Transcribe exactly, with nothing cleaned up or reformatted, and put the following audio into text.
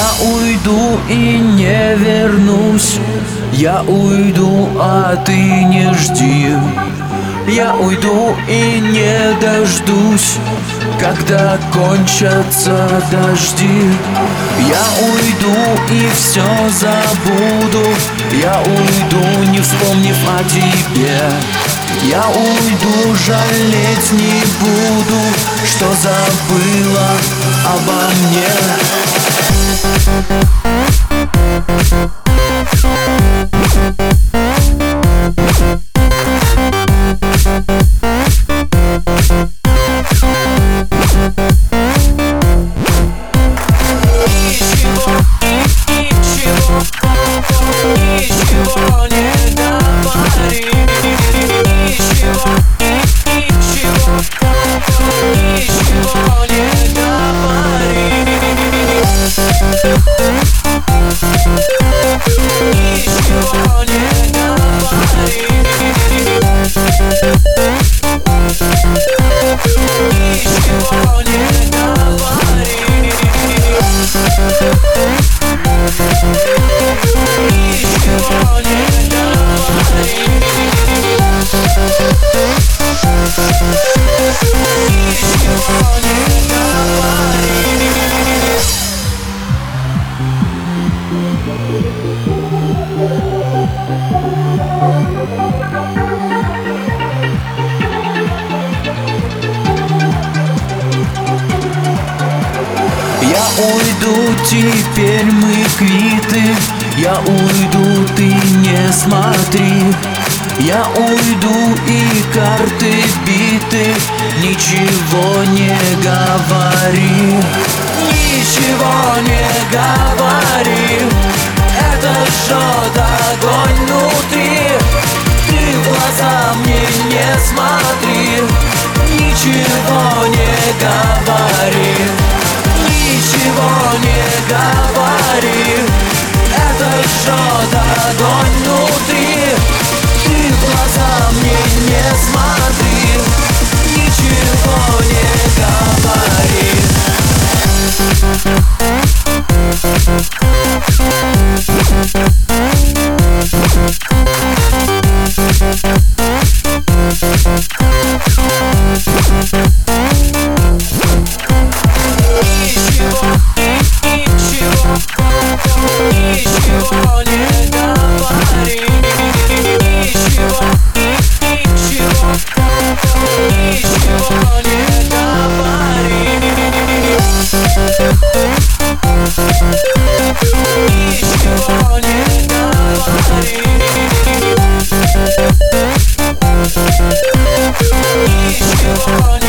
Я уйду и не вернусь. Я уйду, а ты не жди. Я уйду и не дождусь, когда кончатся дожди. Я уйду и все забуду. Я уйду, не вспомнив о тебе. Я уйду, жалеть не буду, что забыла обо мне. Я уйду, теперь мы квиты. Я уйду, ты не смотри. Я уйду и карты биты. Ничего не говори. Ничего не говори. Это жжет огонь внутри. Ты в глаза мне не смотри. Ничего не говори. Ничего не говори. Это жжет огонь внутри. Ты в глаза мне не смотри. Ничего не говори. Nичего